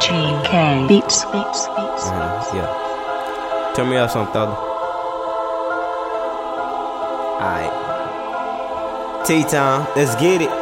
GK Beats. Yeah. Turn me up some thugger. Alright. T-Town, let's get it.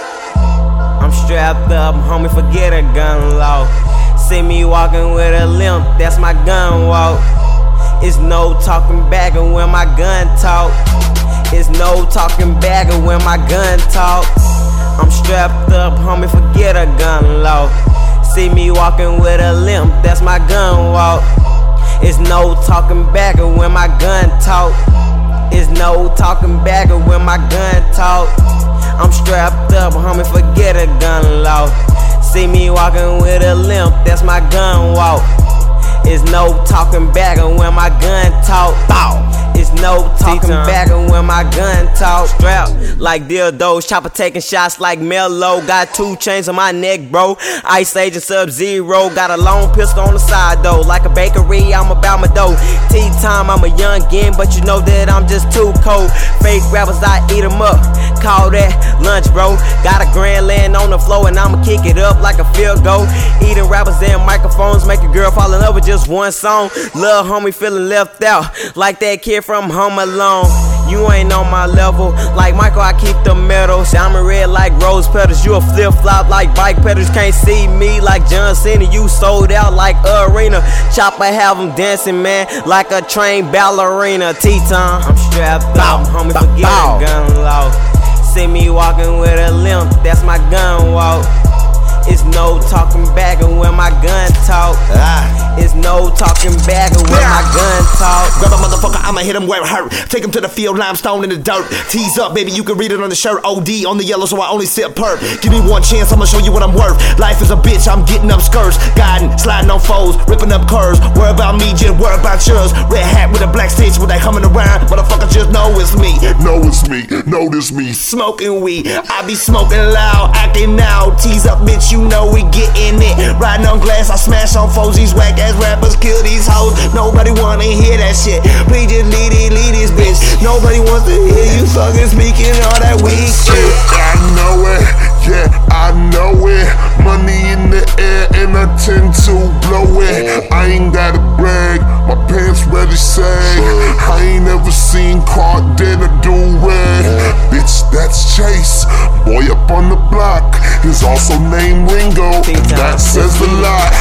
I'm strapped up, homie, forget a gun law. See me walking with a limp, that's my gun walk. It's no talking back when my gun talk. It's no talking back when my gun talk. I'm strapped up, homie, forget a gun law. See me walking with a limp, that's my gun walk. It's no talking back when my gun talk. It's no talking back when my gun talk. I'm strapped up, homie, forget a gun law. See me walking with a limp, that's my gun walk. It's no talking back when my gun talk. It's no talking back when my gun talk. Strapped like dildos, chopper taking shots like Mellow. Got 2 chains on my neck, bro. Ice Agent Sub-Zero. Got a long pistol on the side though. Like a bakery, I'm about my dough. T-time, I'm a youngin', but you know that I'm just too cold. Fake rappers, I eat 'em up. Call that lunch, bro. Got a grand laying on the floor and I'ma kick it up like a field goal. Eating rappers and microphones, make a girl fall in love with just one song. Lil' homie feeling left out, like that kid from Home Alone. You ain't on my level, like Michael, I keep the metal. Diamond red like rose petals, you a flip-flop like bike pedals. Can't see me like John Cena, you sold out like arena. Chopper have them dancing, man, like a trained ballerina. T-Time, I'm strapped up, homie, forget a gun law. See me walking with a limp, that's my gun walk. It's no talking back when my gun talk. It's no talking back when my gun talk. Grab a motherfucker, I'ma hit him where it hurt. Take him to the field, limestone in the dirt. Tease up, baby, you can read it on the shirt. OD on the yellow, so I only sip perp. Give me one chance, I'ma show you what I'm worth. Life is a bitch, I'm getting up skirts. Guiding, sliding on foes, ripping up curves. Worry about me, just worry about yours. Red hat with a black stitch, with that coming around. Motherfucker, just know it's me. Know it's me, notice me. Smoking weed, I be smoking loud, acting out. Tease up, bitch, you know we getting it. Riding on glass, I smash on foes. These whack ass rappers kill these hoes. Nobody wanna hear that shit. Please just leave this bitch. Nobody wants to hear you fucking speaking all that weak shit. I know it, yeah, I know it. Money in the air and I tend to blow it. I ain't gotta brag, my pants ready say. I ain't ever seen Clark dead or do red. Bitch, that's Chase, boy up on the block. He's also named Ringo, that says a lot,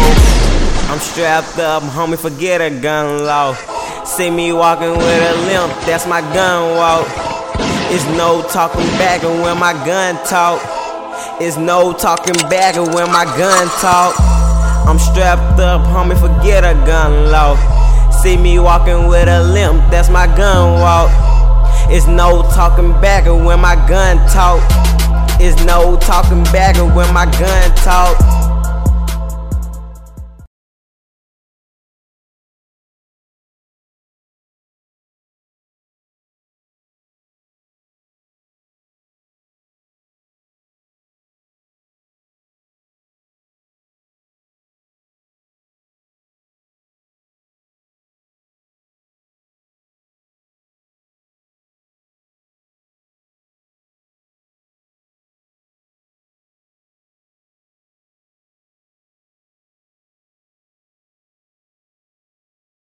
how I'm strapped up, homie, forget a gun law. See me walking with a limp, that's my gun walk. It's no talking back when my gun talk. It's no talking back when my gun talk. I'm strapped up, homie, forget a gun law. See me walking with a limp, that's my gun walk. It's no talking back when my gun talk. It's no talking back when my gun talk.